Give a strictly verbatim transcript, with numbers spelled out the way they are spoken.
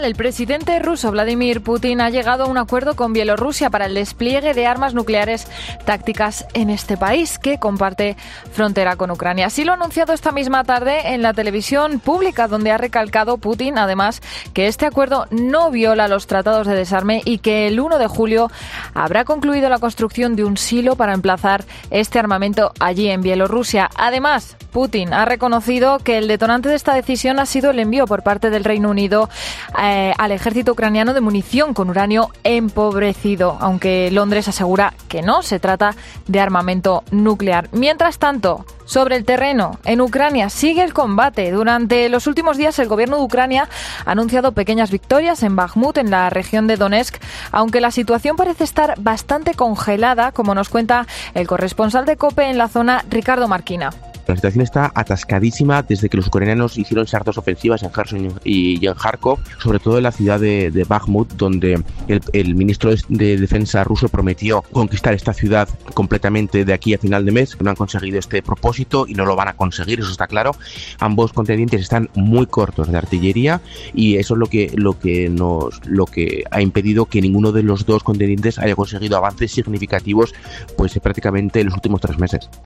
El presidente ruso Vladimir Putin ha llegado a un acuerdo con Bielorrusia para el despliegue de armas nucleares tácticas en este país que comparte frontera con Ucrania. Así lo ha anunciado esta misma tarde en la televisión pública, donde ha recalcado Putin, además, que este acuerdo no viola los tratados de desarme y que el uno de julio habrá concluido la construcción de un silo para emplazar este armamento allí en Bielorrusia. Además, Putin ha reconocido que el detonante de esta decisión ha sido el envío por parte del Reino Unido eh, al ejército ucraniano de munición con uranio empobrecido, aunque Londres asegura que no se trata de armamento nuclear. Mientras tanto, sobre el terreno, en Ucrania sigue el combate. Durante los últimos días, el gobierno de Ucrania ha anunciado pequeñas victorias en Bakhmut, en la región de Donetsk, aunque la situación parece estar bastante congelada, como nos cuenta el corresponsal de COPE en la zona, Ricardo Marquina. La situación está atascadísima desde que los ucranianos hicieron sartas ofensivas en Kherson y en Kharkov, sobre todo en la ciudad de, de Bakhmut, donde el, el ministro de Defensa ruso prometió conquistar esta ciudad completamente de aquí a final de mes. No han conseguido este propósito y no lo van a conseguir, eso está claro. Ambos contendientes están muy cortos de artillería y eso es lo que, lo que, nos, lo que ha impedido que ninguno de los dos contendientes haya conseguido avances significativos pues prácticamente en los últimos tres meses.